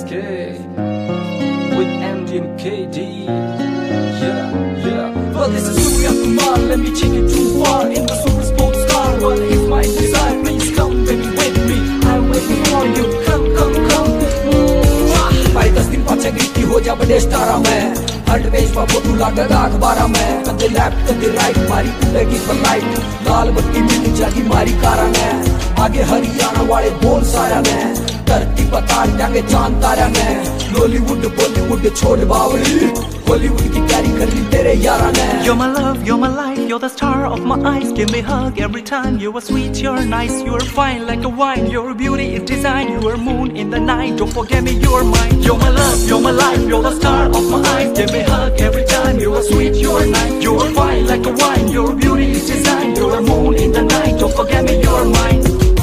SK with MD and KD. Yeah. Well, this is Surya Kumar. Let me take you too far in the super sports car. Well, it's my desire. Please come baby with me. I'm waiting for you. Come. भाई 10 दिन पाछे गिफ्टी हो जा बड़े स्टारा में हर page पर photo लगेगा अखबारा में कदे लेफ्ट कदे राइट मारी उड़ेगी फ्लाइट लाल बत्ती मिल जाएगी मारी कारा में आगे हरियाणा वाले बोल सारा में धरती पर तार जाके चांद तारा में लॉलीवुड बॉलीवुड छोड़ बावली हॉलीवुड की तैयारी कर ली तेरे यारा ने You're my love, you're my life, you're the star of my eyes. Give me a hug every time. You are sweet, you're nice, you're fine like a wine. Your beauty is design, you are moon in the night. Don't forget me, you're mine. You're my love, you're my life, you're the star of my eyes. Give me a hug every time. You are sweet, you're nice, you're fine like a wine. Your beauty is design, you're a moon in the night. Don't forget me, you're mine.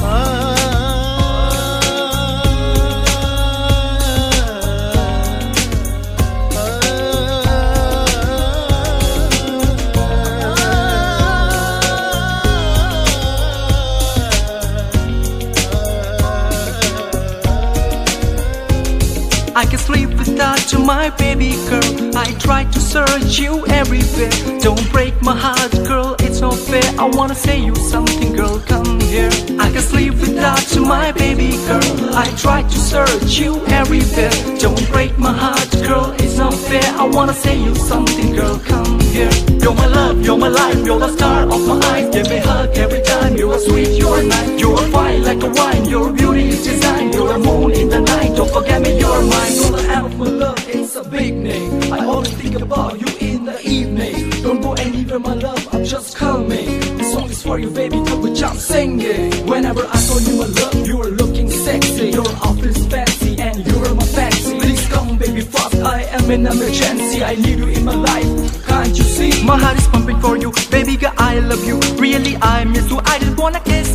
I can sleep without you, my baby girl. I try to search you everywhere. Don't break my heart, girl, it's not fair. I wanna say you something, girl, come here. I can sleep without you, my baby girl. I try to search you everywhere. Don't break my heart, girl, it's not fair. I wanna say you something, girl, come here. You're my love, you're my life, you're the star of my eyes. Give me a hug every time. You are sweet, you're nice, you're fine like a wine. Your beauty is design, you're a moon in the night. Don't forget me, you're mine. Gonna have my love, it's a big name. I always think about you in the evening. Don't go anywhere, my love, I'm just coming. This song is for you, baby, to which I'm singing. Whenever I call you my love, you're looking sexy. Your outfit's fancy and you're my fancy. Please come, baby, fast, I am in emergency. I need you in my life, can't you see? My heart is pumping for you, baby girl, I love you. Really, I miss you. I just wanna kiss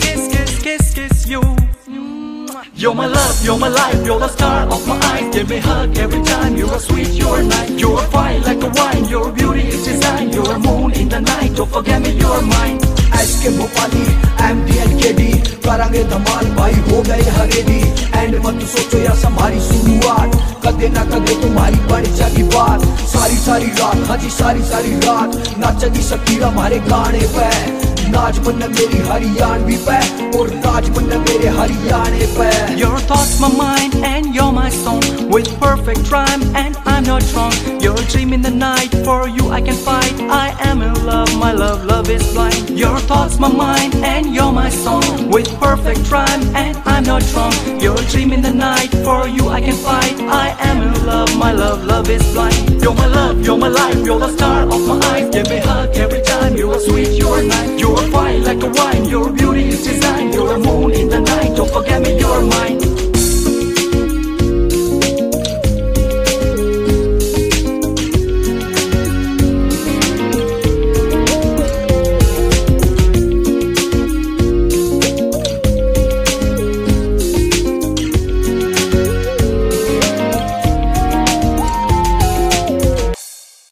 you. You're my love, you're my life, you're the star of my eyes. Give me a hug every time. You are sweet, you're nice, you're fine like a wine. Your beauty is design, you're a moon in the night. Don't forget me, you're mine. SK Bhopali MD and KD करांगे धमाल भाई हो गए हरेडी and मत सोचो या हमारी शुरुआत कदे ना कदे तुम्हारी बढ़ जाएगी बात सारी रात हाजी सारी रात नाचेगी शकीरा हमारे गाने पे नाच बनना मेरी हरियाणवी पे और नाच बनना मेरे हरियाणे पे Your thoughts my mind and you're my song with perfect rhyme and I'm not wrong. Your dream in the night, for you I can fight. I am in love, my love is blind. Your thoughts my mind and you're my song with perfect rhyme and I'm not wrong. Your dream in the night, for you I can fight. I am in love, my love is blind. You're my love, you're my life, you're the star of my eyes. Give me a hug every time. You are sweet, you're nice, you're fine like a wine.